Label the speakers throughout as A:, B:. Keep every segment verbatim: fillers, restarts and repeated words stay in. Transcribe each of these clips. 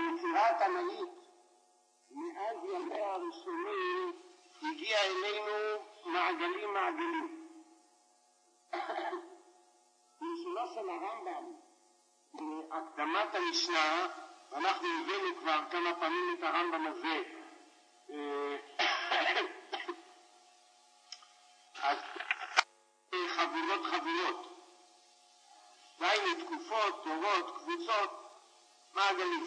A: היצירה התנאית מאז ימיה הראשונים הגיעה אלינו מעגלים מעגלים. בלשונו של הרמב"ם בהקדמת המשנה, אנחנו הבאנו כבר כמה פעמים את הרמב"ם הזה, אז חבורות חבורות, דהיינו תקופות, דורות, קבוצות, מעגלים.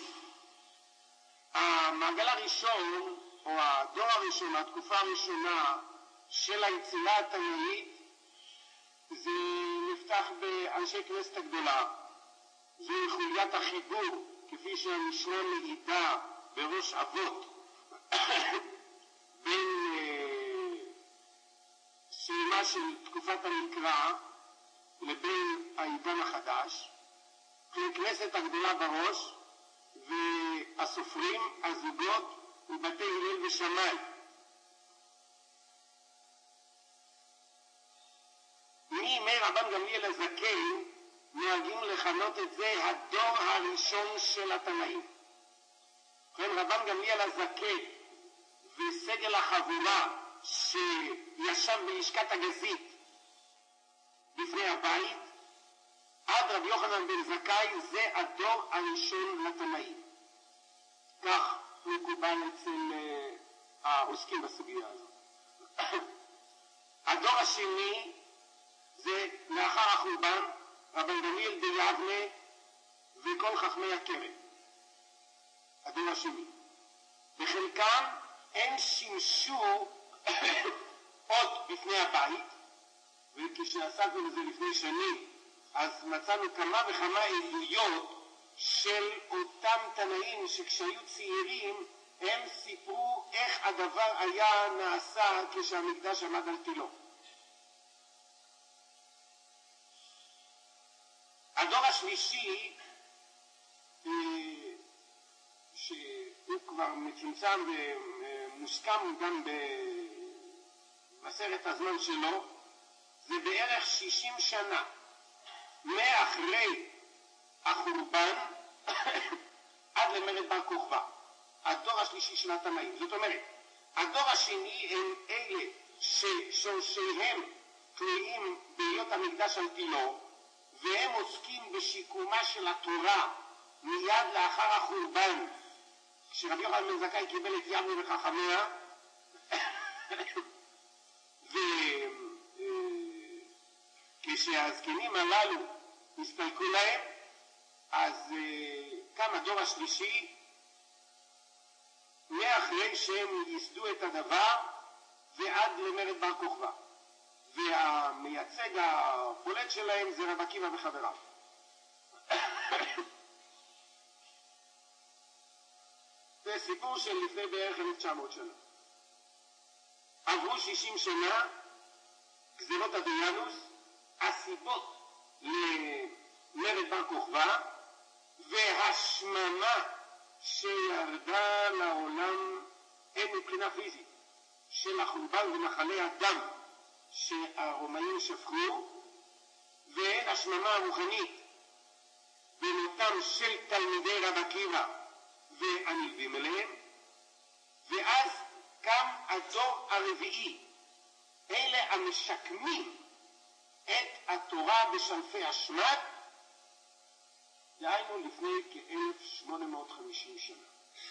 A: המעגל הראשון, או הדור הראשון, התקופה הראשונה של היצירה התנאית, זה נפתח באנשי כנסת הגדולה. זו חוליית החיבור, כפי שהמשנה מעידה בראש אבות, בין סיומה של תקופת המקרא לבין העידן החדש. כנסת הגדולה בראש, והסופרים, הזוגות ובתי הלל ושמאי. מימי רבן גמליאל הזקן נוהגים לכנות את זה הדור הראשון של התנאים. כן, רבן גמליאל הזקן וסגל החבורה שישב בלשכת הגזית בפני הבית עד רבי יוחנן בן זכאי, זה הדור הראשון לתנאים. כך מקובל אצל העוסקים בסוגיה הזאת. הדור השני זה לאחר החורבן, רבן גמליאל ביבנה וכל חכמי הכרם. הדור השני. בחלקם הם שימשו עוד בפני הבית, וכשעסקנו בזה לפני שנים, אז מצאנו כמה וכמה עדויות של אותם תנאים שכשהיו צעירים הם סיפרו איך הדבר היה נעשה כשהמקדש עמד על תילו. הדור השלישי, שהוא כבר מצומצם ומוסכם גם בסרט הזמן שלו, זה בערך שישים שנה מאחרי החורבן עד למרד בר כוכבא, הדור השלישי של התנאים. זאת אומרת, הדור השני הם אלה ששורשיהם תלויים בהיות המקדש על תילו, והם עוסקים בשיקומה של התורה מיד לאחר החורבן, כשרבי יוחנן בן זכאי קיבל את יבנה וחכמיה, וכשהזקנים הללו הסתלקו להם, אז קם הדור השלישי מאחרי שהם ייסדו את הדבר ועד למרד בר כוכבא, והמייצג הפולט שלהם זה רב עקיבא וחבריו. זה סיפור של לפני בערך אלף תשע מאות שנה. עברו שישים שנה, גזירות אדריאנוס, הסיבות למרד בר כוכבא והשממה שירדה לעולם הן מבחינה פיזית של החורבן ונחלי הדם שהרומאים שפכו, והן השממה הרוחנית במותם של תלמידי רב עקיבא והנלווים אליהם. ואז קם הדור הרביעי, אלה המשקמים את התורה בשלפי השמד, דהיינו לפני כ-אלף שמונה מאות וחמישים שנה.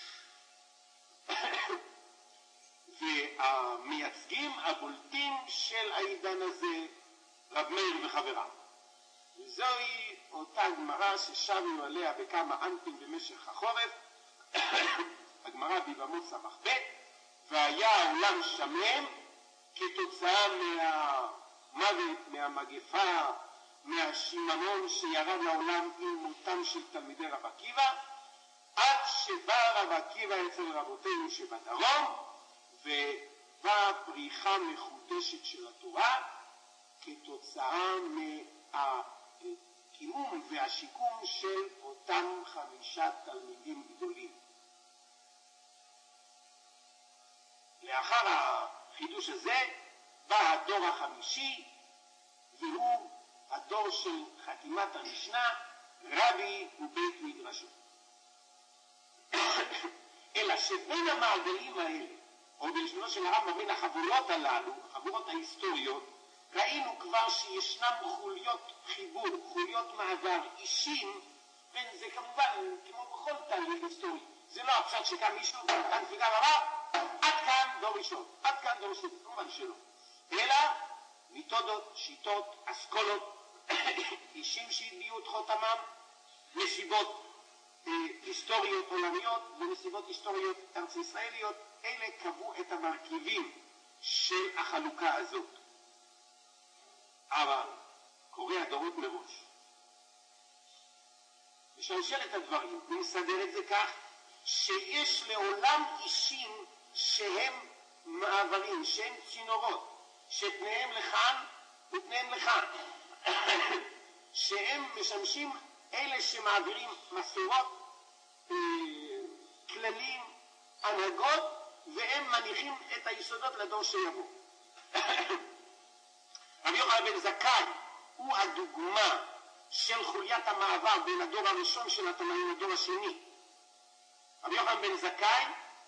A: והמייצגים הבולטים של העידן הזה, רב מאיר וחבריו. וזוהי אותה גמרא ששבנו עליה בכמה אנטים במשך החורף, הגמרא ביבמות סמך ב', והיה העולם שמם כתוצאה מהמוות, מהמגפה, מהשיממון שירד לעולם עם מותם של תלמידי רב עקיבא, עד שבא רב עקיבא אצל רבותינו שבדרום, ובאה פריחה מחודשת של התורה כתוצאה מהקימום והשיקום של אותם חמישה תלמידים גדולים. לאחר החידוש הזה בא הדור החמישי, והוא הדור של חתימת המשנה, רבי ובית מדרשו. שבין המעגלים האלה, או בלשונו של הרמב"ם בין החבורות הללו, החבורות ההיסטוריות, ראינו כבר שישנם חוליות חיבור, חוליות מעבר, אישים, וזה כמובן כמו בכל תהליך היסטורי. זה לא עכשיו שקם מישהו, כאן וגם אמר, עד כאן דור ראשון, עד כאן דור ראשון, כמובן שלא. אלא מיתודות, שיטות, אסכולות, אישים שהטביעו את חותמם, נסיבות אה, היסטוריות עולמיות ונסיבות היסטוריות ארץ ישראליות, אלה קבעו את המרכיבים של החלוקה הזאת. אבל קורא הדורות מראש משלשל את הדברים ומסדר את זה כך שיש לעולם אישים שהם מעברים, שהם צינורות, שפניהם לכאן ופניהם לכאן, שהם משמשים אלה שמעבירים מסורות, כללים, הנהגות, והם מניחים את היסודות לדור שיבוא. רבי יוחנן בן זכאי הוא הדוגמה של חוליית המעבר בין הדור הראשון של התנאים לדור השני. רבי יוחנן בן זכאי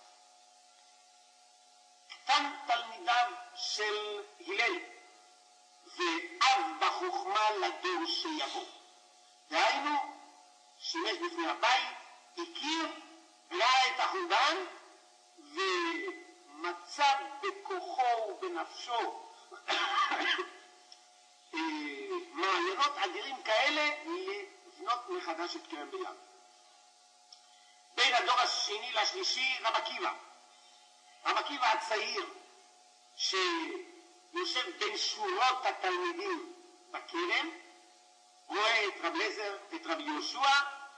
A: קטן תלמידיו של הלל ואב בחוכמה לדור שיבוא. דהיינו, שימש בפני הבית, הכיר, ראה את החורבן ומצא בכוחו ובנפשו מעיינות אדירים כאלה לבנות מחדש את כרם ביד. בין הדור השני לשלישי רב עקיבא. רב עקיבא הצעיר שיושב בין שורות התלמידים בכרם, רואה את רב אליעזר, את רב יהושע,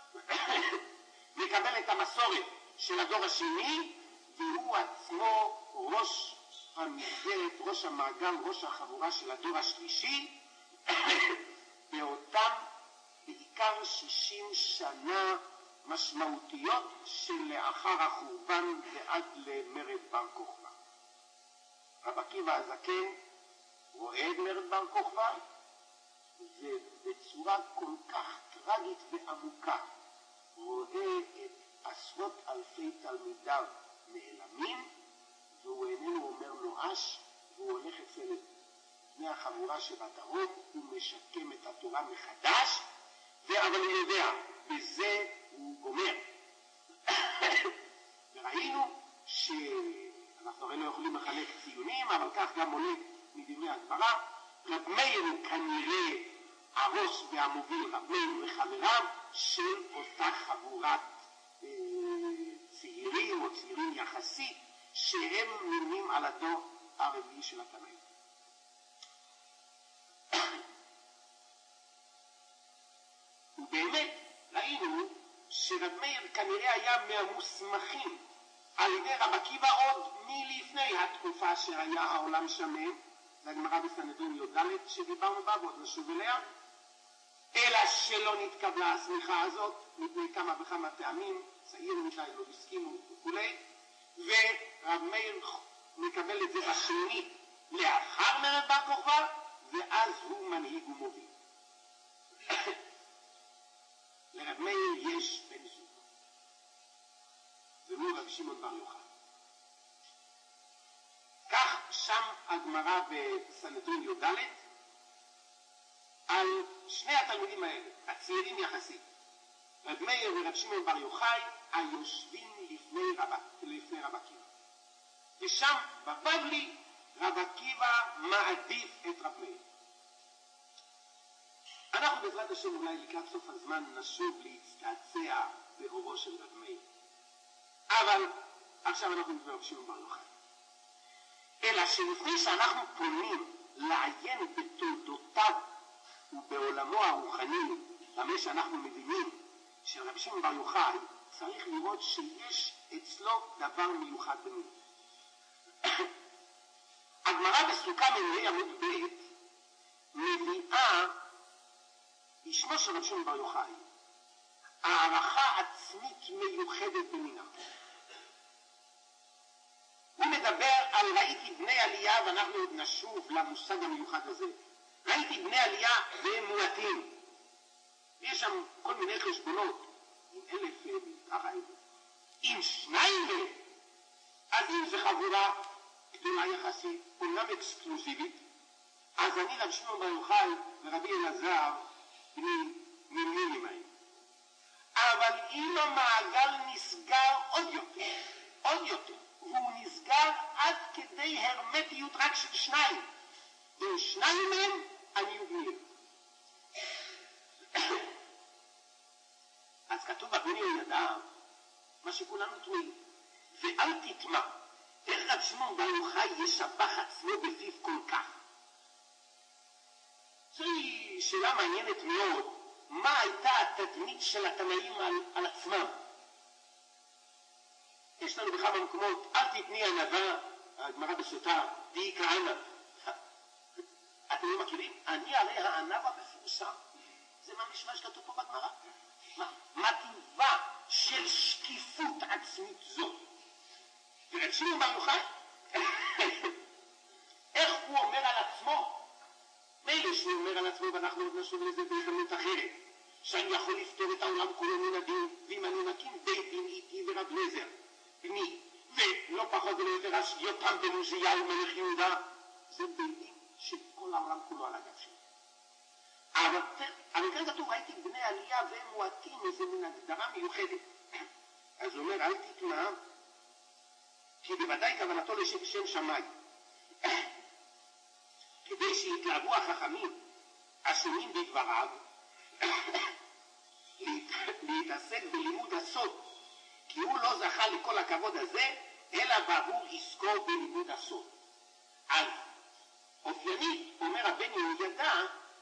A: מקבל את המסורת של הדור השני, והוא עצמו ראש המסגרת, ראש המעגל, ראש החבורה של הדור השלישי, באותם בעיקר שישים שנה משמעותיות שלאחר החורבן ועד למרד בר כוכבא. רב עקיבא הזקן רואה את מרד בר כוכבא, ובצורה כל כך טרגית ועמוקה רואה את עשרות אלפי תלמידיו נעלמים, והוא איננו אומר נואש, והוא הולך אצל בני החבורה שבדרום, הוא משקם את התורה מחדש, אבל הוא יודע, בזה הוא גומר. וראינו שאנחנו הרי לא יכולים לחלק ציונים, אבל כך גם עולה מדברי הגמרא, רב מאיר הוא כנראה הראש והמוביל, רב מאיר וחבריו של אותה חבורת אה, צעירים או צעירים יחסית, שהם נמנים על הדור הרביעי של התנאים. ובאמת ראינו שרב מאיר כנראה היה מהמוסמכים על ידי רב עקיבא עוד מלפני התקופה שהיה העולם שמן, זה הגמרא בסנהדרין י"ד שדיברנו בה ועוד נשוב אליה, אלא שלא נתקבלה הסמיכה הזאת מפני כמה וכמה טעמים, צעיר מדי לא הסכימו וכו', ורב מאיר מקבל את זה בשני לאחר מרד בר כוכבא, ואז הוא מנהיג ומוביל. לרב מאיר יש בן זוג, והוא רב שמעון בר יוחאי. כך שם הגמרא בסנהדרין י"ד על שני התלמידים האלה, הצעירים יחסית, רב מאיר ורב שמעון בר יוחאי, היושבים לפני רב, לפני רב עקיבא. ושם בבבלי רב עקיבא מעדיף את רב מאיר. אנחנו בעזרת השם אולי לקראת סוף הזמן נשוב להצטעצע באורו של רב מאיר. אבל עכשיו אנחנו נדבר רב שמעון בר יוחאי. אלא שלפני שאנחנו פונים לעיין בתולדותיו ובעולמו הרוחני, למה שאנחנו מבינים של רב שמעון בר יוחאי, צריך לראות שיש אצלו דבר מיוחד במינו. הגמרא בסוכה מנהי עמוד ב' מביאה בשמו של רב שמעון בר יוחאי הערכה עצמית מיוחדת במינה. הוא מדבר על ראיתי בני עלייה, ואנחנו עוד נשוב למושג המיוחד הזה. ראיתי בני עלייה והם מועטים. יש שם כל מיני חשבונות, עם אלף, ככה, עם שניים אם זו חבורה גדולה יחסית, אומנם אקסקלוסיבית, אז אני רב שמעון בר יוחאי ורבי אלעזר מימינים האלה. אבל אם המעגל נסגר עוד יותר, עוד יותר, והוא נסגר עד כדי הרמטיות רק של שניים, ושניים מהם אני ובניהם. אז כתוב בבני יהודה, מה שכולנו תמיד, ואל תטמע, איך רב שמעון בר יוחאי ישבח עצמו בפיו כל כך? זוהי שאלה מעניינת מאוד, מה הייתה התדמית של התנאים על, על עצמם? יש לנו בכמה מקומות, אל תתני ענווה, הגמרא בסוטה, תהי כהנא. אתם לא מכירים? אני הרי הענווה מפורסם. זה ממש מה שכתוב פה בגמרא. מה טיבה של שקיפות עצמית זאת? ורב שמעון בר יוחאי, איך הוא אומר על עצמו? מילא שהוא אומר על עצמו, ואנחנו עוד נשוב לזה בהזדמנות אחרת, שאני יכול לפתור את העולם כולו מן הדין, ואם אני מקים בית דין איתי ורב לזר, בני, ולא פחות ולא יותר אז יותם בן עוזיהו מלך יהודה, זה בית דין של כל העולם כולו על הגב שלי. אבל, אבל כאן כתוב, ראיתי בני עלייה והם מועטים, איזה מן הגדרה מיוחדת. אז הוא אומר, אל תטמע, כי בוודאי כוונתו לשם שם שמיים. כדי שיתלהבו החכמים השונים בדבריו, להתעסק בלימוד הסוד, כי הוא לא זכה לכל הכבוד הזה, אלא בעבור עסקו בלימוד הסוד. אז אופיינית, אומר הבן יהודה,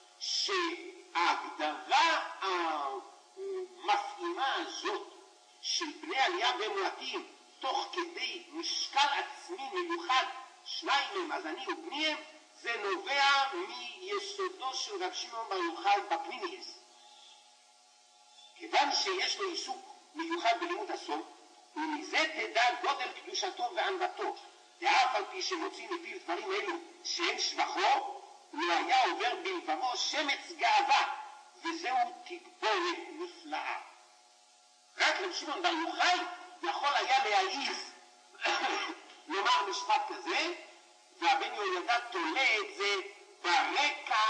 A: שההגדרה המפעימה הזאת של בני עלייה ומועטים, תוך כדי משקל עצמי מיוחד, שניים הם, אז אני ובניהם, זה נובע מיסודו של רב שמעון בר יוחאי בפנימייס. כיוון שיש לו עיסוק מיוחד בלימוד הסוד, ומזה תדע גודל קדושתו וענוותו, ואף על פי שמוציא מפיו דברים אלו שהם שבחו, לא היה עובר בלבבו שמץ גאווה, וזהו תגבורת נפלאה. רק רב שמעון בר יוחאי יכול היה להעיז לומר משפט כזה, והבן יהודה תולה את זה ברקע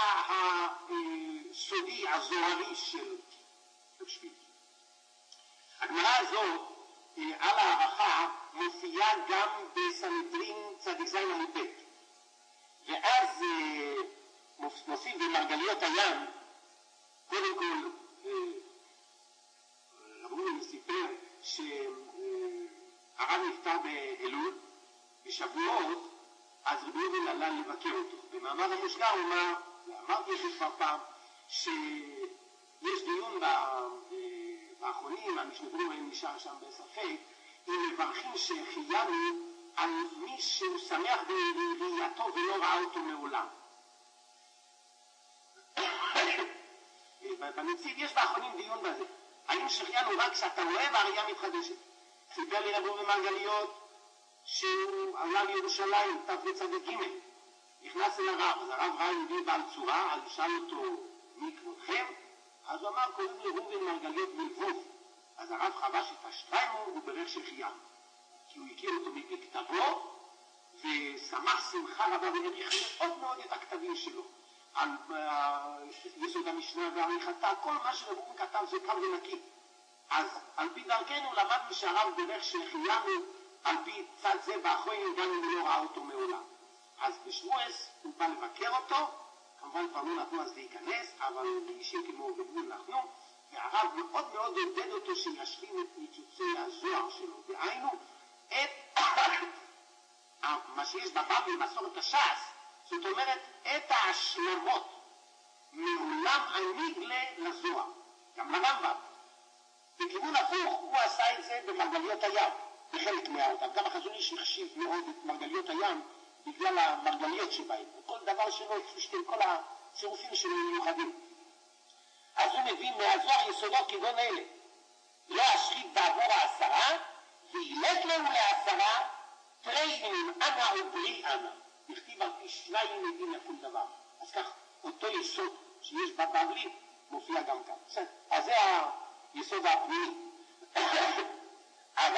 A: הסודי הזוהרי של רב שפירא. הגמרא הזו על הערכה מופיעה גם בסנהדרין צדיק ז עמוד ב', ואז מוסיף במרגליות הים, קודם כל רב אורי סיפר שהרב נפטר באלול, בשבועות אז רבי יהודה עלה לבקר אותו. במאמר המושגר הוא אמר, ואמרתי את זה כבר פעם, שיש דיון באחרונים, המשנתונים האלה נשאר שם בספק, אם מברכים שהחיינו על מי שהוא שמח בראייתו ולא ראה אותו מעולם. בנציב יש באחרונים דיון בזה. האם שהחיינו רק כשאתה רואה והראייה מתחדשת? סיפר לי רבו במרגליות, שהוא עלה לירושלים, ת' וצדיק ג', נכנס אל הרב, אז הרב ראה יהודי בעל צורה, אז שאל אותו, מי כבודכם? אז הוא אמר, קוראים לי ראובן מרגליות מלבוב. אז הרב חבש את השטריימו וברך שהחיינו. כי הוא הכיר אותו מפי כתבו, ושמח שמחה רבה והעריך מאוד מאוד את הכתבים שלו. על יסוד המשנה ועריכתה, כל מה שרבון כתב זה קם ונקי. אז על פי דרכנו למדנו שהרב ברך שהחיינו, על פי צד זה באחרונים, גם אם לא ראה אותו מעולם. אז בשבועס הוא בא לבקר אותו, כמובן כבר לא נתנו אז להיכנס, אבל אישים כמו בגבול אנחנו, והרב מאוד מאוד עודד אותו שישלים את ניצוצי הזוהר שלו, דהיינו, את מה שיש בבבלי מסורת הש"ס, זאת אומרת, את ההשלמות מעולם הניגלה לזוהר, גם לרמב"ם. בכיוון הפוך הוא עשה את זה במרגליות הים, בחלק מהאותם. גם החזון איש החשיב מאוד את מרגליות הים בגלל המרגליות שבהם. כל דבר שלו, פשוט כל הצירופים שלו מיוחדים. אז הוא מביא מהזוהר יסודות כגון אלה. לא אשחית בעבור העשרה, וילך לנו לעשרה, תראים אנה וברי אנה. נכתיב על פי שניים עדים לכל דבר. אז כך, אותו יסוד שיש בבבלי מופיע גם כאן. אז זה היסוד הפנימי. אבל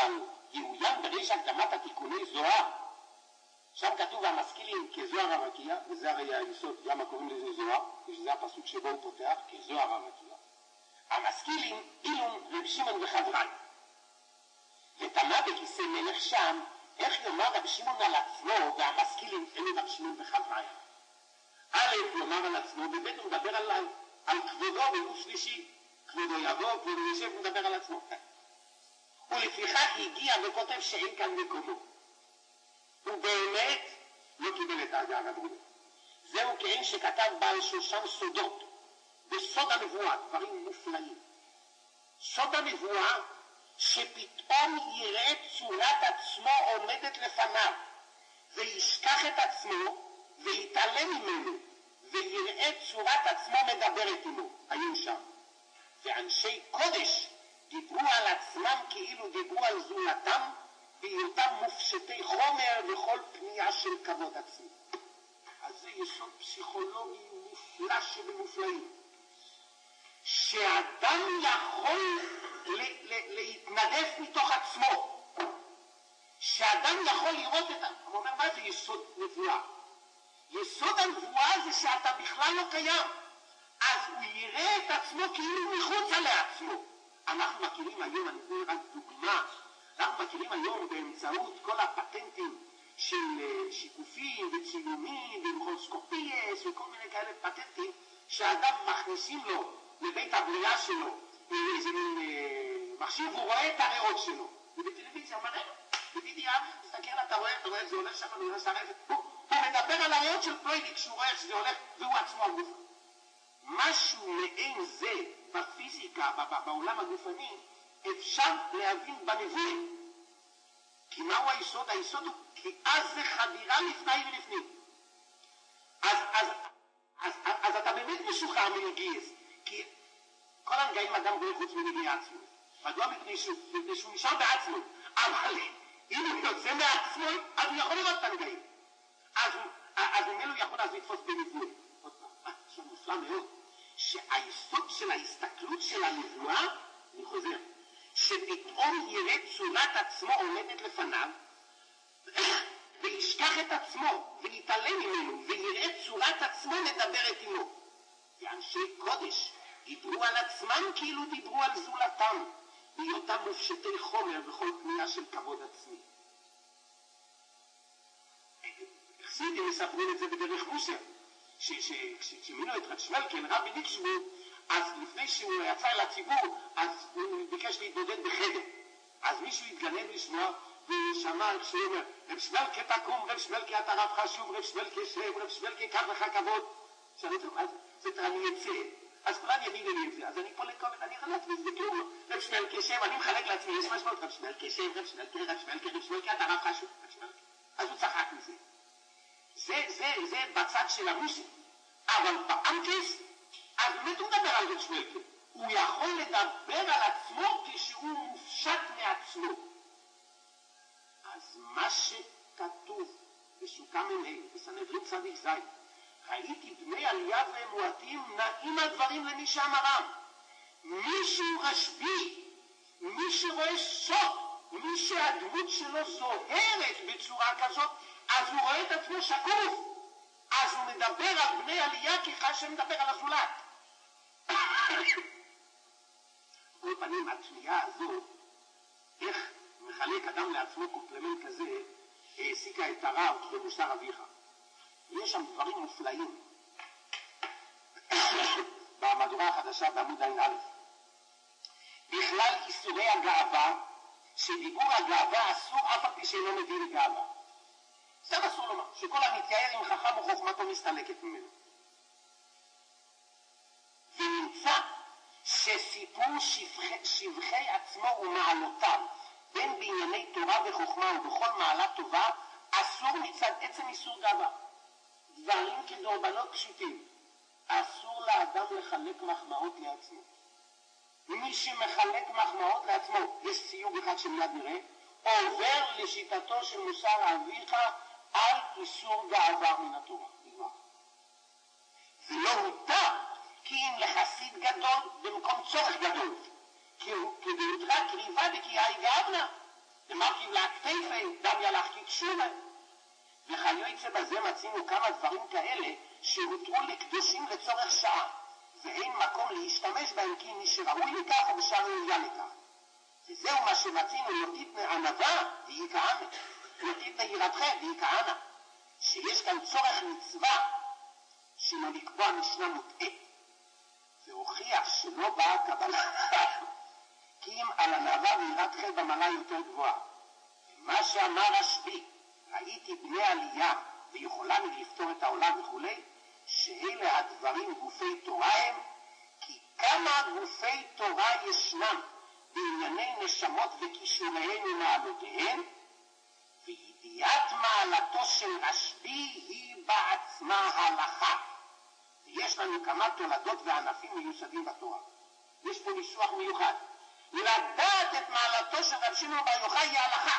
A: יאוין בריש הקדמת התיקוני זוהר. שם כתוב המשכילים כזוהר הרקיע, וזה הרי היסוד, למה קוראים לזה זוהר, שזה הפסוק שבו הוא פותח, כזוהר הרקיע. המשכילים אילום רב שמעון וחברי. ותמה בכיסא מלך שם, איך יאמר רב שמעון על עצמו והמשכילים אלו רב שמעון וחברי. א' יאמר על עצמו, וב' הוא מדבר על, על כבודו בגוף שלישי. כבודו יבוא, כבודו יושב, הוא מדבר על עצמו. ולפיכך הגיע וכותב שאין כאן מקומו. הוא באמת לא קיבל את האגר הגדול. זהו כאין שכתב בעל שושן סודות, בסוד הנבואה, דברים מופלאים. סוד הנבואה שפתאום יראה צורת עצמו עומדת לפניו, וישכח את עצמו ויתעלם ממנו, ויראה צורת עצמו מדברת עמו. היו שם. ואנשי קודש דיברו על עצמם כאילו דיברו על זולתם, בהיותם מופשטי חומר וכל פנייה של כבוד עצמי. אז זה יסוד פסיכולוגי מופלא שבמופלאים. שאדם יכול להתנדף מתוך עצמו. שאדם יכול לראות את... הוא אומר, מה זה יסוד נבואה? יסוד הנבואה זה שאתה בכלל לא קיים. אז הוא יראה את עצמו כאילו מחוצה לעצמו. אנחנו מכירים היום, אני אתן רק דוגמה, אנחנו מכירים היום באמצעות כל הפטנטים של שיקופים וצילומים ומיקרוסקופיות וכל מיני כאלה פטנטים, שאדם מכניסים לו לבית הבריאה שלו איזה מין מחשיב, והוא רואה את הריאות שלו. ובטלוויזיה הוא מראה לו, בדידי אבי, תסתכל, אתה רואה, אתה רואה, זה הולך שם, אני רואה שרפת. הוא מדבר על הריאות של פלוידיק, שהוא רואה שזה הולך, והוא עצמו הגוף. משהו מעין זה בפיזיקה, בעולם הגופני, אפשר להבין בנבואה. כי מהו היסוד? היסוד הוא כי אז זה חדירה לפני ולפנים. אז, אז, אז, אז, אז אתה באמת משוחרר מנגיעס. כי כל הנגעים אדם רואה חוץ מנגיע עצמו. מדוע מפני שהוא נשאר בעצמו. אבל אם הוא יוצא מעצמו, אז הוא יכול לראות את הנגעים. אז, אז ממנו יכול אז לתפוס בנבואה. עוד פעם, זה מופלא מאוד. שהיסוד של ההסתכלות של הנבואה, אני חוזר, שפתאום יראה צורת עצמו עומדת לפניו, וישכח את עצמו, ויתעלם ממנו, ויראה צורת עצמו מדברת עמו. ואנשי קודש דיברו על עצמם כאילו דיברו על זולתם, בהיותם מופשטי חומר וכל פנייה של כבוד עצמי. חסידים מספרים את זה בדרך מוסר. כשמינו את רב שמלקן, רבי ניקשבו, אז לפני שהוא יצא אל הציבור, אז הוא ביקש להתבודד בחדר. אז מישהו התגנב לשמוע, ושמע כשהוא אומר, רב שמלקן תקום, רב שמלקן אתה רב חשוב, רב שמלקן שב, רב שמלקן קח לך כבוד. שאני טוב, אז זה אני אצא. אז כולם יגידו לי את זה, אז אני פה לקום, אני יכול להצמיד, זה כלום. רב שמלקן שב, אני מחלק לעצמי, יש משמעות, רב שמלקן שב, רב שמלקן, רב שמלקן, רב שמלקן אתה רב חשוב, רב שמלקן. אז הוא צחק מזה. זה, זה, זה בצד של המוסר. אבל באנקס, אז באמת הוא מדבר על רב שמלקן. הוא יכול לדבר על עצמו כשהוא מופשט מעצמו. אז מה שכתוב בסוכה מ"ה, בסנהדרין צדיק ז', ראיתי בני עלייה ומועטים נעים הדברים למי שאמרם. מי שהוא רשבי, מי שרואה סוד, מי שהדמות שלו זוהרת בצורה כזאת, אז הוא רואה את עצמו שקוף. אז הוא מדבר על בני עלייה ככה שמדבר על הזולת. כל פנים, התמיהה הזו, איך מחלק אדם לעצמו קומפלמנט כזה, העסיקה את הרב במוסר אביך. יש שם דברים מופלאים. במהדורה החדשה בעמוד עין א'. בכלל איסורי הגאווה, שדיבור הגאווה אסור אף על פי שאינו מביא לגאווה. זה אסור לומר, שכל המתייער עם חכם וחוכמתו מסתלקת ממנו. ונמצא שסיפור שבחי, שבחי עצמו ומעלותיו, בין בענייני תורה וחוכמה ובכל מעלה טובה, אסור מצד עצם איסור גאווה. דברים כדורבנות פשוטים. אסור לאדם לחלק מחמאות לעצמו. מי שמחלק מחמאות לעצמו, יש סיוג אחד שמיד נראה, עובר לשיטתו של מוסר אביך על איסור גאווה מן התורה. ולא הותר כי אם לחסיד גדול במקום צורך גדול, כי בהיותך קריבה דקי היי גאווה. מרכיב להכתפי, דם ילך כתשובה. וכיוצא בזה מצינו כמה דברים כאלה שהותרו לקדושים לצורך שעה, ואין מקום להשתמש בהם כי מי שראוי לכך ובשאר ראויה לכך. וזהו מה שמצינו לא תתנה ענווה והיא כענה, לא תתנה יראתכם והיא כענה, שיש כאן צורך מצווה שלא לקבוע משנה מוטעית, והוכיח שלא באה קבלה כי אם על ענווה ויראתכם במעלה יותר גבוהה. מה שאמר רשב"י, ראיתי בני עלייה ויכולני לפתור את העולם וכו', שאלה הדברים גופי תורה הם, כי כמה גופי תורה ישנם בענייני נשמות וכישוריהן ומעלותיהן, וידיעת מעלתו של רשב"י היא בעצמה הלכה. ויש לנו כמה תולדות וענפים מיוסדים בתורה. יש פה ניסוח מיוחד. לדעת את מעלתו של רב שמעון בר יוחאי היא הלכה.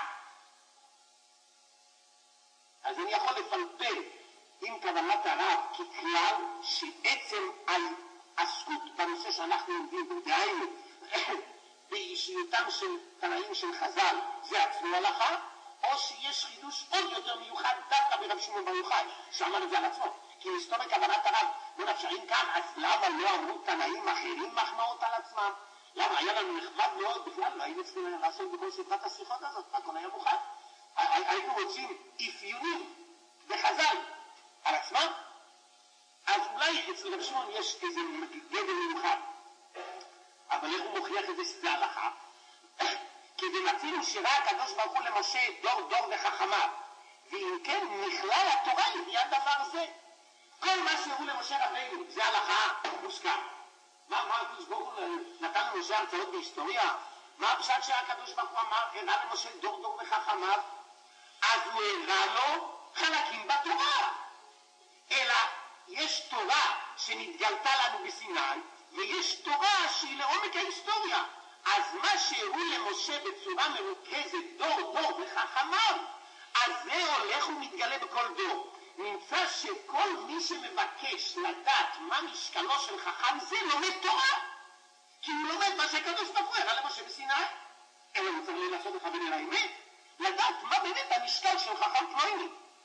A: אז אני יכול לפלפל עם כוונת הרב ככלל שעצם על עסקות בנושא שאנחנו לומדים, דהיינו באישיותם של תנאים של חז"ל זה עצמו הלכה, או שיש חידוש עוד יותר מיוחד דווקא ברב שמעון בר יוחאי שאמר את זה על עצמו. כי מסתום בכוונת הרב ונפשרים כך, אז למה לא אמרו תנאים אחרים מחמאות על עצמם? למה? היה לנו נכבד מאוד, בכלל לא היינו צריכים לעשות בכל סדרת השיחות הזאת, הכל היה מוכן. היינו רוצים אפיונים בחז"ל על עצמם, אז אולי אצל רב שמעון יש איזה גדר מיוחד, אבל איך הוא מוכיח את זה שזה הלכה? כי במצינו שראה הקדוש ברוך הוא למשה דור דור וחכמיו, ואם כן נכלל התורה לביאת דבר זה. כל מה שהראו למשה רבינו זה הלכה מוסכם. מה, מה הקדוש ברוך הוא נתן למשה הרצאות בהיסטוריה? מה הפשט שהקדוש ברוך הוא אמר, הראה למשה דור דור וחכמיו? אז הוא הראה לו חלקים בתורה. אלא יש תורה שנתגלתה לנו בסיני, ויש תורה שהיא לעומק ההיסטוריה. אז מה שהראו למשה בצורה מרוכזת דור דור וחכמיו, אז זה הולך ומתגלה בכל דור. נמצא שכל מי שמבקש לדעת מה משקלו של חכם זה לומד תורה, כי הוא לומד מה שהקדוש ברוך הוא הראה למשה בסיני. אלא הוא צריך לנסות לכוון אל האמת, לדעת מה באמת המשקל של חכם פלוני.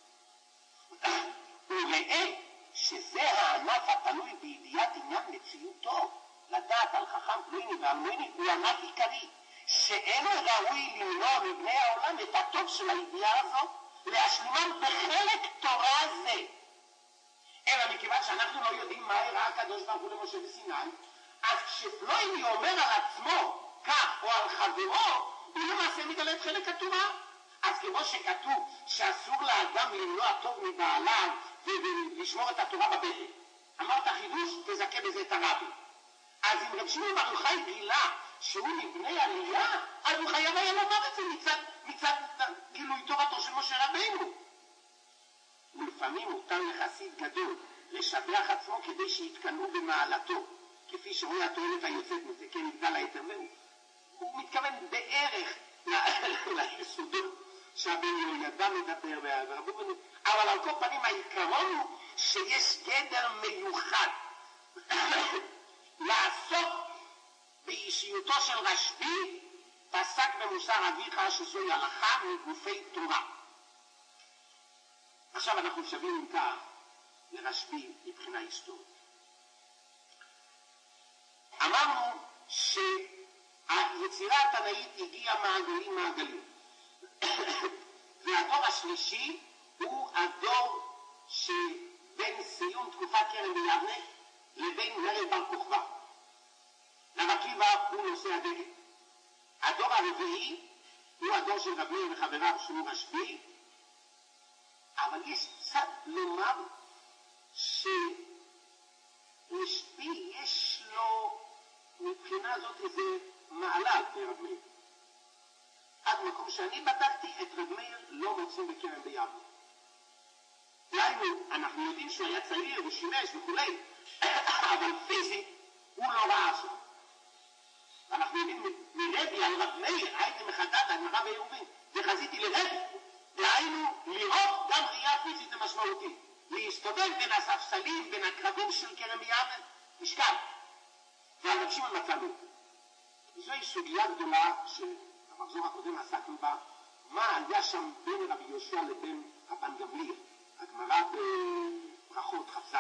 A: וראה שזה הענף התלוי בידיעת עניין מציאותו, לדעת על חכם פלוני ועל מויני הוא ענף עיקרי, שאינו ראוי למנוע מבני העולם את הטוב של הידיעה הזאת, להשלימן בחלק תורה זה. אלא מכיוון שאנחנו לא יודעים מה הראה הקדוש ברוך הוא למשה בסיני, אז כשפלוני אומר על עצמו כך או על חברו, הוא למעשה מגלה את חלק התורה. אז כמו שכתוב שאסור לאדם למנוע טוב מבעליו ולשמור את התורה בבטן, אמרת חידוש, תזכה בזה את הרבי. אז אם רב שמעון בר יוחאי גילה שהוא מבני עלייה, אז הוא חייב היה לומר את זה מצד, מצד גילוי תורתו של משה רבינו. ולפעמים מותר לחסיד גדול לשבח עצמו כדי שיתקנאו במעלתו, כפי שרואה התועלת היוצאת מזה, כן, נגדל היתר, הוא מתכוון בערך ליסודות שהבן ידע מדבר והרבו בנו, אבל על כל פנים העיקרון הוא שיש גדר מיוחד לעסוק באישיותו של רשב"י, פסק במוסר אביך שזוהי הלכה מגופי תורה. עכשיו אנחנו שווים עם כך לרשב"י מבחינה היסטורית. אמרנו שהיצירה התנאית הגיעה מעגלים מעגלים, והדור השלישי הוא הדור שבין סיום תקופת כרם ביבנה לבין מרד בר כוכבא. רב עקיבא הוא נושא הדגל. הדור הרביעי הוא הדור של רב מאיר וחבריו שהוא רשב"י, אבל יש קצת לומר שרשב"י יש לו מבחינה זאת איזה מעלה על פני רב מאיר. עד מקום שאני בדקתי את רב מאיר לא מוצאים בכרם ביבנה. דהיינו, אנחנו יודעים שהוא היה צעיר, הוא שימש וכולי, אבל פיזית הוא לא ראה זאת. ואנחנו יודעים מרבי על רב מאיר, הייתי מחדד הגמרא בעירובין, וחזיתי לרבי, דהיינו לראות גם ראייה פיזית המשמעותית, להסתובב בין הספסלים, בין הקרבים של כרם ביבנה, משקל. והרב שמעון מצאנו. זוהי סוגיה גדולה שהמחזור הקודם עסקנו בה, מה היה שם בין רבי יהושע לבין רבן גמליאל. הגמרא בברכות כ"ז.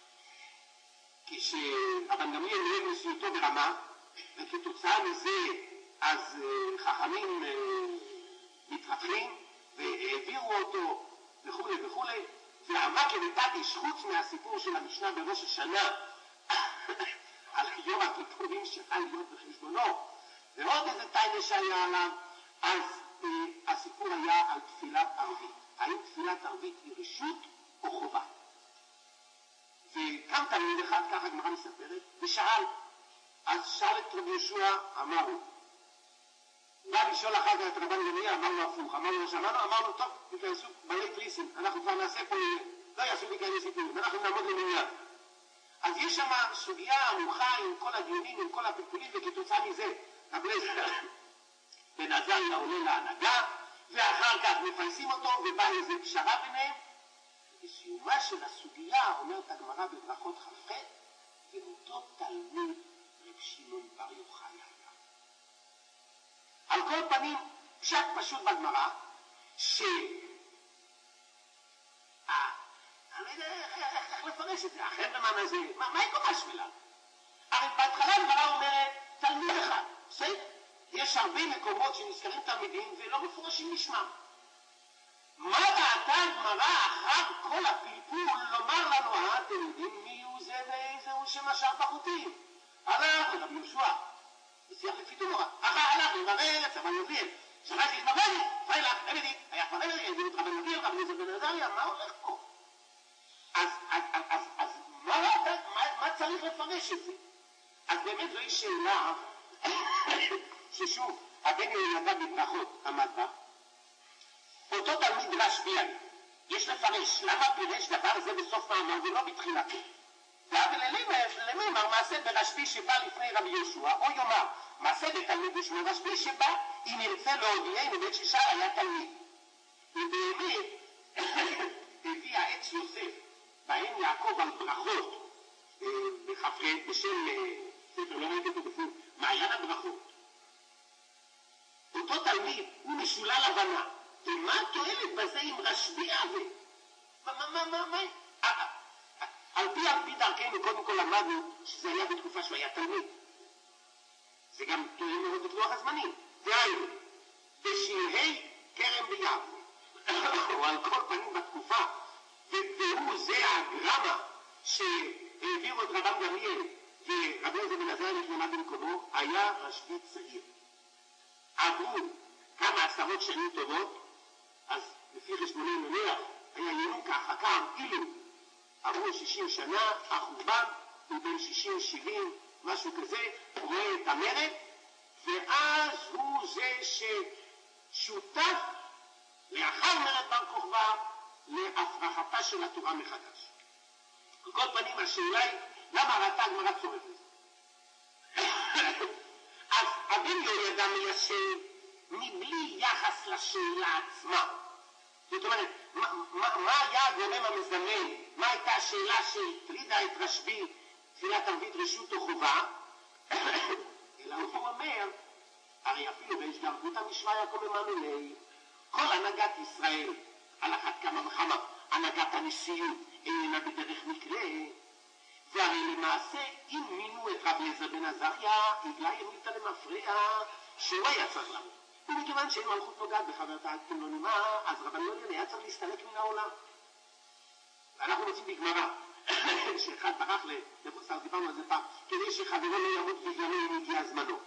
A: כשרבן גמליאל נהג נשיאותו ברמה, וכתוצאה מזה אז חכמים מתרתחים והעבירו אותו וכו' וכו', ועמד למיטת איש חוץ מהסיפור של המשנה בראש השנה על יום הכיפורים שחל להיות בחשבונו, ועוד איזה טיינה שהיה עליו, אז אה, הסיפור היה על תפילת ערבית. האם תפילת ערבית היא רשות או חובה? וקם תלמיד אחד, ככה הגמרא מספרת, ושאל, אז שאל את רבי יהושע, אמר הוא, בא לשאול אחר כך את רבן גמליאל, אמר לו הפוך, אמר לו שמענו, אמר לו, טוב, תיכנסו בעלי תריסים, אנחנו כבר נעשה פה, לא יעשו לי כאלה סיפורים, אנחנו נעמוד למניין. אז יש שם סוגיה ארוכה עם כל הדיונים, עם כל הפלפולים, וכתוצאה מזה, רבי בן עזריה עולה להנהגה, ואחר כך מפייסים אותו, ובא איזה פשרה ביניהם. בסיומה של הסוגיה, אומרת הגמרא בברכות כ"ח, ואותו תלמיד רב שמעון בר יוחאי היה. על כל פנים, פשט פשוט בגמרא, ש... אני לא יודע איך לפרש את זה, החברמן הזה, מה היא כל משמלה? הרי בהתחלה הגמרא אומרת, תלמיד אחד, בסדר? יש הרבה מקומות שנזכרים תלמידים ולא מפורשים לשמם. מה ראתה הגמרא אחר כל הפלפול לומר לנו, אה, אתם יודעים מי הוא זה ואיזה הוא שמשך בחוטים? הלך רבי יהושע, בשיח לפי תורה, אחר הלך לברר, צבא יוביל, שלח להתברר, פרילך, נבדית, היה כבר נבדית, הביאו את רבן יוביל, רבי יוסף בן עזריה, מה הולך פה? אז, אז, אז, אז מה, מה, מה צריך לפרש את זה? אז באמת זוהי שאלה ששוב, הבן יהודה בברכות עמד בה, אותו תלמיד רשב"י, יש לפרש למה פירש דבר זה בסוף מאמר ולא בתחילתו. ולמאמר מעשה ברשב"י שבא לפני רבי יהושע, או יאמר מעשה בתלמיד בשמו רשב"י שבא אם ירצה להודיענו בית ששר היה תלמיד. ובאמת הביא העץ יוסף בהם יעקב על ברכות בחפרד בשם ספר, לא ראיתי אותו בפנים, מעיין הברכות. אותו תלמיד הוא משולל הבנה, ומה תועלת בזה עם רשב"י עבה? מה, מה, מה, מה? על פי על פי דרכנו קודם כל למדנו שזה היה בתקופה שהוא היה תלמיד. זה גם תואם מאוד את לוח הזמנים. דהיינו, בשלהי כרם ביבנה, או על כל פנים בתקופה, והוא זה הגרמה שהעבירו את רבן גמליאל ורבי יהודה בן עזריה נכנע במקומו, היה רשב"י צעיר. עברו כמה עשרות שנים טובות, אז לפי חשבוני מניח היה ינוקה חכם אילו עברו שישים שנה, החורבן הוא בין שישים שבעים, משהו כזה, הוא רואה את המרד, ואז הוא זה ששותף לאחר מרד בר כוכבא להפרחתה של התורה מחדש. על כל פנים השאלה היא, למה ראתה הגמרא צורך לזה? אז הבן יהודה מיישב מבלי יחס לשאלה עצמה. זאת אומרת, מה, מה, מה היה הגורם המזמן? מה הייתה השאלה שהטרידה את רשב"י, תפילת ערבית רשות או חובה? אלא הוא אומר, הרי אפילו ויש דרגות המשוואה יעקב עמנוני, כל הנהגת ישראל, על אחת כמה וכמה, הנהגת הנשיאות איננה בדרך מקרה, והרי למעשה, אם מינו את רבי אליעזר בן עזריה, הגלה ימיתה למפרע שהוא היה צריך למות. ומכיוון שאין מלכות נוגעת בחברתה אתם לא נמאה, אז רבן יוליאל היה צריך להסתלק מן העולם. ואנחנו רוצים בגמרא, שאחד ברח לחוץ לארץ, דיברנו על זה פעם, כדי שחברו לא ימות בגללו אם הגיע זמנו.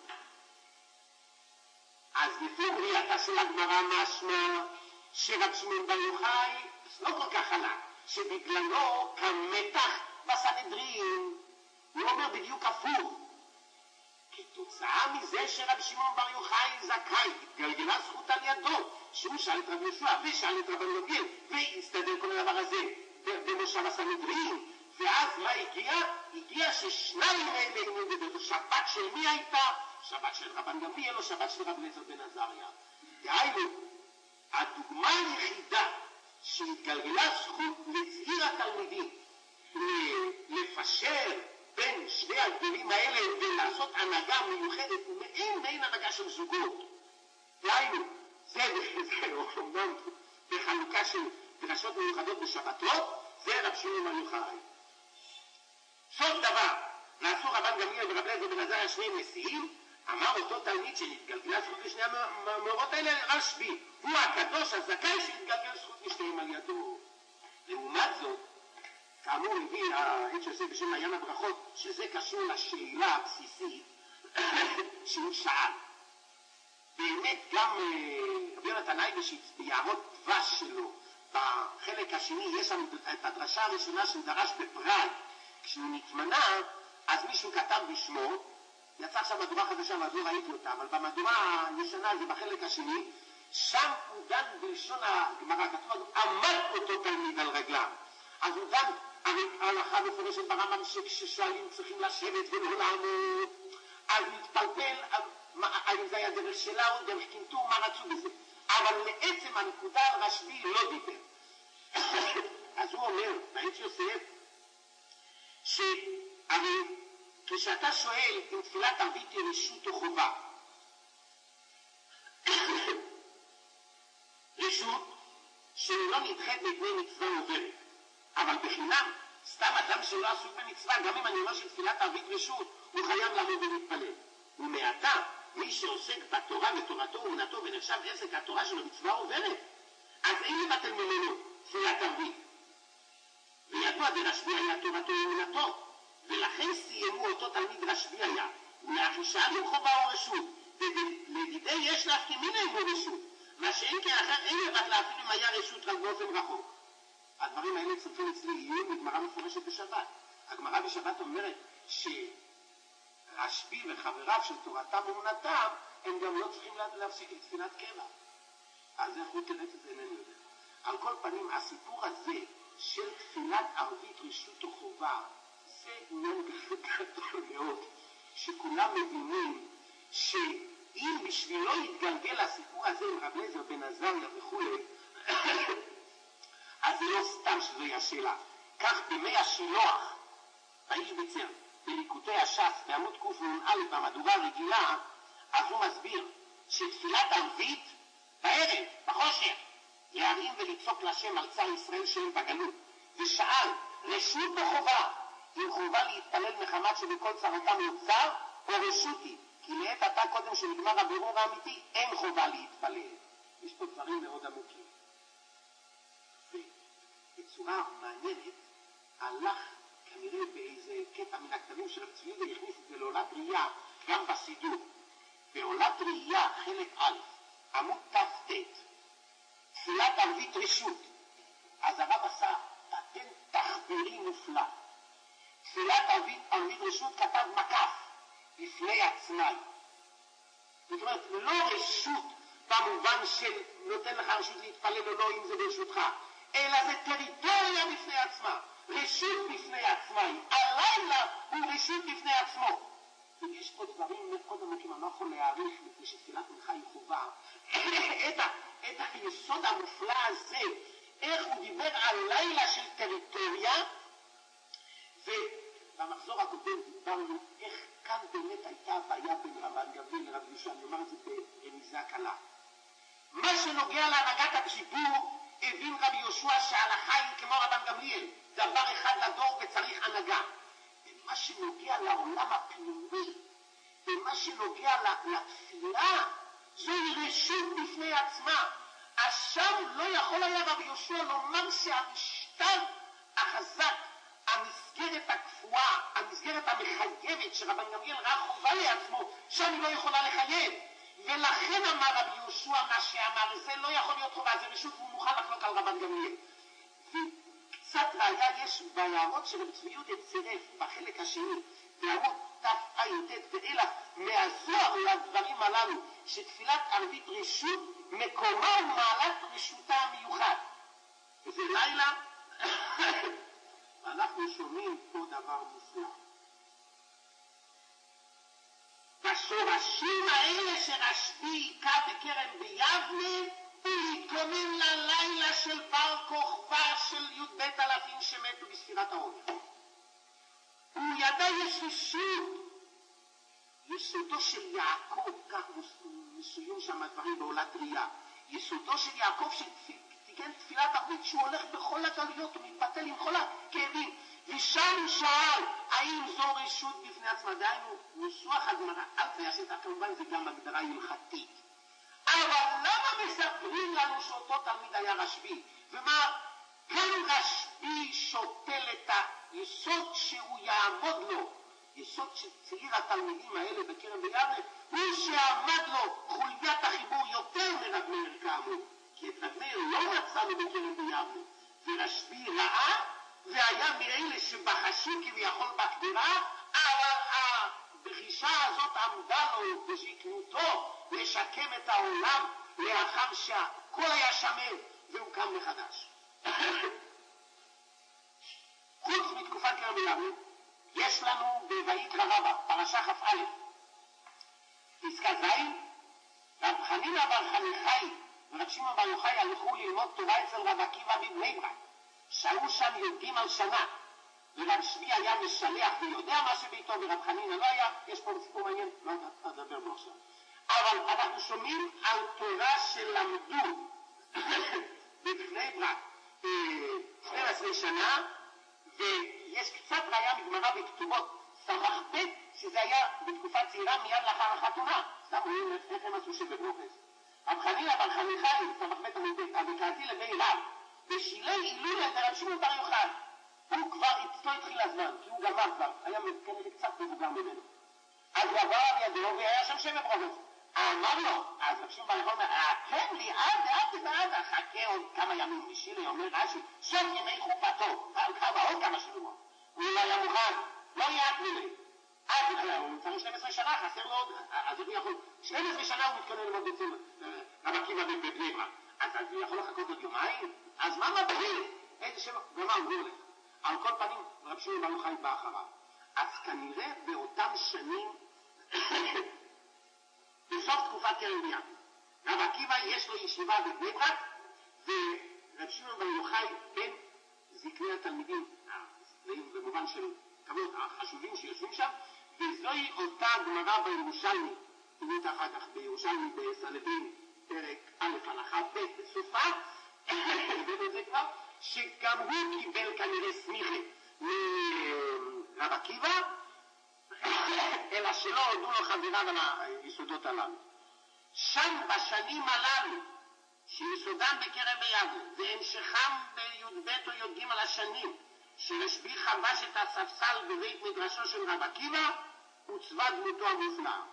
A: אז לפי בריאתה של הגמרא משמע שרב שמעון בר יוחאי לא כל כך חלק, שבגללו כמתח בסנהדרין, הוא אומר בדיוק הפוך. כתוצאה מזה שרב שמעון בר יוחאי זכאי, התגלגלה זכות על ידו, שהוא שאל את רב יהושע ושאל את רבן גמליאל, והסתדר כל הדבר הזה במושב הסנהדרין, ואז מה הגיע? הגיע ששניים האלה נמדדו, שבת של מי הייתה? שבת של רבן גמליאל או שבת של רב אליעזר בן עזריה. דהיינו, הדוגמה היחידה שהתגלגלה זכות לצעיר התלמידים לפשר בין שני הגדולים האלה ולעשות הנהגה מיוחדת ומעין מעין הנהגה של זוגות. דהיינו, זה אומנם בחלוקה של דרשות מיוחדות בשבתות, זה רב שמעון בר יוחאי. סוף דבר, נעשו רבן גמליאל ורב אליעזר בן עזריה שניהם נשיאים, אמר אותו תלמיד שנתגלגלה זכות לשני המאורות האלה, רשב"י, הוא הקדוש הזכאי שהתגלגל זכות לשניהם על ידו. לעומת זאת, כאמור הביא העד שעושה בשם מעיין הברכות, שזה קשור לשאלה הבסיסית שהוא שאל. באמת גם רבי יונתן אייבשיץ ביערות דבש שלו, בחלק השני יש שם את הדרשה הראשונה שהוא דרש בפראג. כשהוא נתמנה, אז מישהו כתב בשמו, יצא עכשיו מהדורה חדשה, אז לא ראיתי אותה, אבל במהדורה הישנה זה בחלק השני, שם הוא דן בלשון הגמרא, כתוב, עמד אותו תלמיד על רגליו. אז הוא דן, הרי ההלכה מפורשת ברמב"ם שכששואלים צריכים לשבת ולא לעמוד, אז מתפלפל, האם זה היה דרך שלה או דרך קינטור, מה רצו בזה. אבל לעצם הנקודה רשב"י לא דיבר. אז הוא אומר, בעץ יוסף, שהרי כשאתה שואל אם תפילת ערבית היא רשות או חובה, רשות שלא נדחית מפני מצווה עוברת, אבל בחינם, סתם אדם שלא עסוק במצווה, גם אם אני אומר שתפילת ערבית רשות, הוא חייב לעמוד ולהתפלל. ומעתה, מי שעוסק בתורה ותורתו ואמונתו ונחשב עסק התורה שלו מצווה עוברת, אז אין לבטל ממנו תפילת ערבית. וידוע דרשב"י היה תורתו ואמונתו, ולכן סיימו אותו תלמיד רשב"י היה, ולאחישה אם חובה או רשות, ולדידי יש להפקימין אין לו רשות, מה שאין כאחר אין לבטלה אפילו אם היה רשות רק באופן רחוק. הדברים האלה צריכים אצלי יהיו בגמרא מפורשת בשבת. הגמרא בשבת אומרת שרשב"י וחבריו של תורתם ואמונתם הם גם לא צריכים להפסיק את תפילת קבע. אז איך הוא תלת את זה איננו יודע. על כל פנים הסיפור הזה של תפילת ערבית רשות או חובה זה עניין גדול מאוד, שכולם מבינים שאם בשבילו יתגלגל הסיפור הזה עם רב אליעזר בן עזריה וכו', אז זה לא סתם שזו השאלה. כך בימי השילוח, האיש ביצר, בליקוטי הש"ס, בעמוד קנ"א במהדורה הרגילה, אז הוא מסביר שתפילת ערבית בערב, בחושך, להרים ולדפוק לשם על צר ישראל שהם בגלות, ושאל, רשות או חובה? אם חובה להתפלל מחמת שבכל צרותם יוצר, או רשות היא? כי לעת עתה קודם שנגמר הבירור האמיתי, אין חובה להתפלל. יש פה דברים מאוד עמוקים. ובצורה מעניינת, הלך כנראה באיזה קטע מן הכתבים של רבי צבי יהודה, הכניס את זה לעולת ראייה, גם בסידור. בעולת ראייה, חלק א', עמוד ת"ט, תפילת ערבית רשות. אז הרב עשה פטנט תחבירי מופלא. תפילת ערבית, ערבית רשות כתב מקף בפני עצמאי. זאת אומרת, לא רשות במובן של נותן לך רשות להתפלל או לא אם זה ברשותך, אלא זה טריטוריה בפני עצמה, רשות בפני עצמאי. הלילה הוא רשות בפני עצמו. ויש פה דברים מאוד עמוקים, אני לא יכול להעריך לפני שתפילת מנחה היא חובה. את, את היסוד המופלא הזה, איך הוא דיבר על לילה של טריטוריה, ובמחזור הקודם דיברנו איך כאן באמת הייתה הבעיה בין רבן גמליאל לרב יהושע, אני אומר את זה ברמיזה קלה. מה שנוגע להנהגת הציבור, הבין רבי יהושע שההלכה היא כמו רבן גמליאל, דבר אחד לדור וצריך הנהגה. ומה שנוגע לעולם הפנימי, ומה שנוגע לתפילה, זוהי רשות בפני עצמה. עכשיו לא יכול היה רבי יהושע לומר שהמשטר החזק, המסגרת הקבועה, המסגרת המחייבת שרבן גמליאל ראה חובה לעצמו, שאני לא יכולה לחייב. ולכן אמר רבי יהושע מה שאמר, זה לא יכול להיות חובה, זה רשות והוא מוכן לחלוק על רבן גמליאל. וקצת ראיה יש ביערות של רבי צבי יהודה צירף בחלק השני, בעמוד תע"ט ואילך, מהזוהר לדברים הללו, שתפילת ערבית רשות מקומה ומעלת רשותה המיוחד. וזה לילה, ואנחנו שומעים פה דבר מופלא. בשורשים האלה שרשב"י היכה בכרם ביבנה, הוא התכונן ללילה של בר כוכבא של י"ב אלפים שמתו בספירת העומר. הוא ידע יש יסוד, יסודו של יעקב, כך מסוים שם הדברים בעולת ראייה. יסודו של יעקב שתיקן תפילת ערבית שהוא הולך בכל הגלויות ומתבטל עם כל הכאבים. ושם שאל, האם זו רשות בפני עצמה? דהיינו, ניסוח הגמרא, אל תייסת, כמובן זה גם הגדרה הלכתית. אבל למה מספרים לנו שאותו תלמיד היה רשב"י? ומה, כאן רשב"י שותל את היסוד שהוא יעמוד לו, יסוד שצעיר התלמידים האלה בקרן ביבנה, הוא שעמד לו חוליית החיבור יותר מרב מאיר כאמור, כי את רב מאיר לא מצאנו בקרן ביבנה, ורשב"י ראה, והיה מאלה שבחשו כביכול בקדירה, אבל הבחישה הזאת עמדה לו בשכנותו לשקם את העולם לאחר שהכל היה שמן והוא קם מחדש. חוץ מתקופת קרן ביבנה, יש לנו בויקרא רבה, פרשה כ"א, פסקה ז', רב חנינא בר חניכאי ורב שמעון בר יוחאי הלכו ללמוד תורה אצל רב עקיבא בבני ברק. שהו שם י"ג שנה, ורב שבי היה משלח ויודע מה שביתו, ורב חנינא לא היה. יש פה סיפור מעניין, לא אדבר בו עכשיו. אבל אנחנו שומעים על תורה שלמדו בבני ברק שתים עשרה שנה, ויש קצת ראיה מגמרא בכתובות סמך ב' שזה היה בתקופה צעירה מיד לאחר החתונה. סתם רואים איך הם עשו שבברוכס. רב חנינא בר חניכאי סמך ב' עמוד ב' הבקעתי לבי רב בשילי הילולה לרב שמעון בר יוחאי. הוא כבר, אצלו התחיל הזמן, כי הוא גמר כבר, היה כנראה קצת מבוגר ממנו. אז הוא עבר על ידו והיה שם שם ברוכס. אמר לו, אז רב שמעון בר יוחאי אומר, תן לי, אל תעד תעד, חכה עוד כמה ימים. בשילי אומר רש"י, סוף ימי חופתו, עוד כמה שבועות. הוא לא היה מוכן, לא יעד מילי. אז הוא צריך שתים עשרה שנה, חסר לו עוד, אז הוא יכול, שתים עשרה שנה הוא מתכונן ללמוד בצלם, רב עקיבא בבני ברק. אז הוא יכול לחכות עוד יומיים? אז מה מבהיל? איזה שם, ומה הוא הולך? על כל פנים, רב שמעון בר יוחאי בא אחריו. אז כנראה באותם שנים, בסוף תקופת קרן ביבנה, רב עקיבא יש לו ישיבה בבני ברק, ורב שמעון בר יוחאי בין זקני התלמידים, במובן של כמות החשובים שיושבים שם, וזוהי אותה גמרא בירושלמי, תראית אחר כך בירושלמי בסנהדרין, פרק א' הלכה ב' בסופה, הבאנו זה כבר, שגם הוא קיבל כנראה סמיכה מרב עקיבא, אלא שלא הודו לו חבריו על היסודות הללו. שם בשנים הללו, שיסודם בקרן ביבנה, והמשכם בי"ב או י"ג השנים, שרשב"י חבש את הספסל בבית מדרשו של רב עקיבא, הוצבה דמותו המופלאה.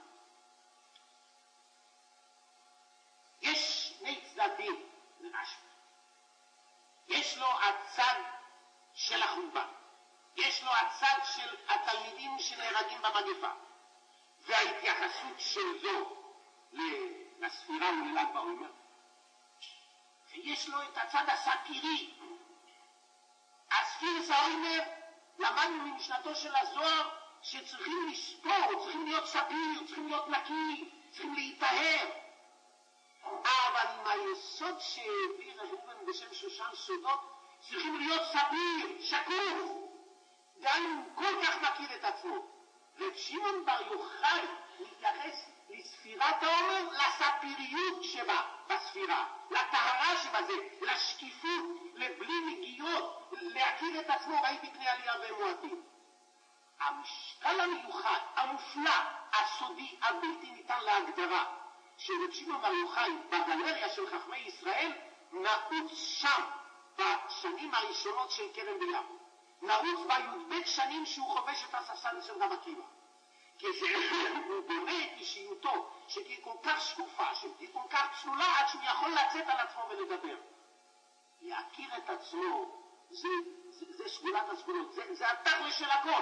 A: יש שני צדדים לרשב"י. יש לו הצד של החורבן, יש לו הצד של התלמידים שנהרגים במגפה, וההתייחסות של זו לספירה ולל"ג בעומר, ויש לו את הצד הסאטירי. הספירס העומר, למדנו ממשנתו של הזוהר שצריכים לספור, צריכים להיות ספיר, צריכים להיות נקי, צריכים להיטהר. אבל עם היסוד שהעביר ראובן בשם שושן סודות, צריכים להיות ספיר, שקוף. גם אם הוא כל כך מכיר את עצמו. רב שמעון בר יוחאי מתייחס לספירת העומר, לספיריות שבה בספירה, לטהרה שבזה, לשקיפות, לבלי נגיעות, להכיר את עצמו, ראיתי בני עלייה ומועטים. המשקל המיוחד, המופלא, הסודי, הבלתי ניתן להגדרה, שרב שמעון בר יוחאי בגלריה של חכמי ישראל נעוץ שם בשנים הראשונות של קרן ביבנה. נעוץ בי"ב שנים שהוא חובש את הספסל של רב עקיבא. כשהוא בונה את אישיותו שתהיה כל כך שקופה, שתהיה כל כך צלולה עד שהוא יכול לצאת על עצמו ולדבר. להכיר את עצמו, זה, זה, זה סגולת הסגולות, זה, זה התכל'ס של הכל.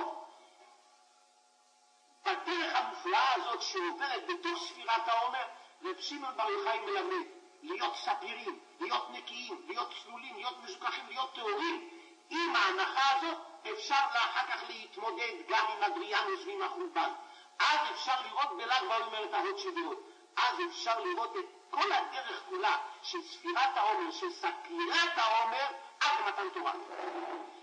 A: בדרך המופלאה הזאת שעוברת בתוך ספירת העומר, רב שמעון בר יוחאי מלמד להיות ספירים, להיות נקיים, להיות צלולים, להיות מזוכחים, להיות טהורים. עם ההנחה הזאת אפשר אחר כך להתמודד גם עם אדריאנוס ועם החורבן. אז אפשר לראות בל"ג בעומר את ההוד שבהוד. אז אפשר לראות את כל הדרך כולה של ספירת העומר, של ספירת העומר, עד למתן תורה.